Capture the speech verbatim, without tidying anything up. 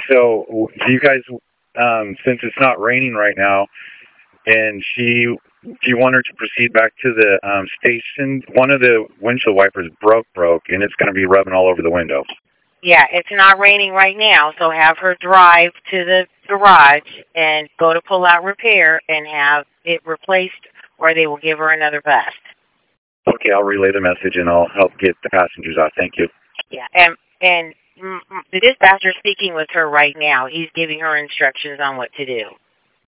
So, do you guys, um, since it's not raining right now, and she, do you want her to proceed back to the um, station? One of the windshield wipers broke, broke, and it's going to be rubbing all over the window. Yeah, it's not raining right now, so have her drive to the garage and go to pull out repair and have it replaced, or they will give her another vest. Okay, I'll relay the message and I'll help get the passengers out. Thank you. Yeah, and and the dispatcher is speaking with her right now. He's giving her instructions on what to do.